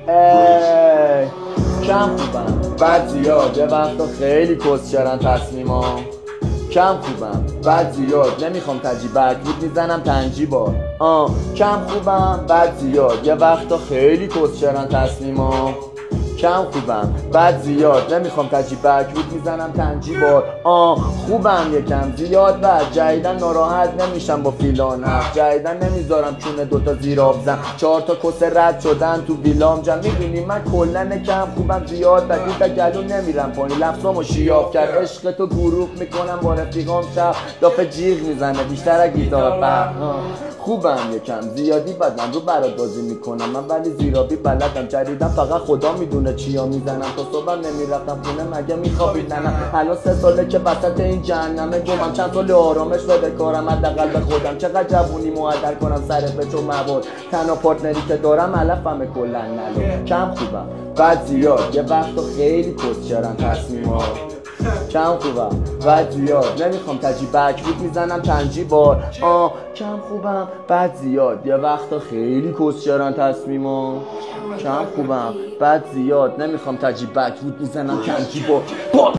کم خوبم بد زیاد، یه وقتا خیلی کسچرن تصمیما. کم خوبم بد زیاد، نمیخوام تجیبک بود میزنم تنجیبا. کم خوبم بد زیاد، یه وقتا خیلی کسچرن تصمیما. کم خوبم بد زیاد، نمیخوام تجیبک بود میزنم تنجیبا. خوبم یکم زیاد بد، جدیدن ناراحت نمیشم با فیلان حرف، جدیدن نمیذارم چونه دوتا زیر آب زن، 4 تا کس رد شدن تو ویلام جمع. میدونی من کلن کم خوبم زیاد بد، این گلو نمیرم پایین لفظامو شیاب کرد، عشق تو گروه میکنم با رفیقام شب دافه جیغ میزنه بیشتر از گیتار فرق. خوبم یکم زیادی بدم رو برات بازی میکنم من، ولی زیرابی بلدم، جدیدن فقط خدا میدونه چیا میزنم، تا صبحم نمیرفتم خونه مگه میخوابیدنم. الان 3 ساله که وسط این جهنمه گمم، چند سال آرامش بده کارم حداقل به خودم، چقدر جوونی معدل کنم سر به چون مواد، تنها پارتنری که دارم علفمه کلا نلو. کم خوبم بد زیاد، یه وقتا خیلی کسچرن تصمیما. کم خوبم بد زیاد، نمیخوام تجیبک بود میزنم تنجیبار. کم خوبم بد زیاد، یه وقتا خیلی کسچرن تصمیما. کم خوبم بد زیاد، نمیخوام تجیبک بود میزنم تنجیبار.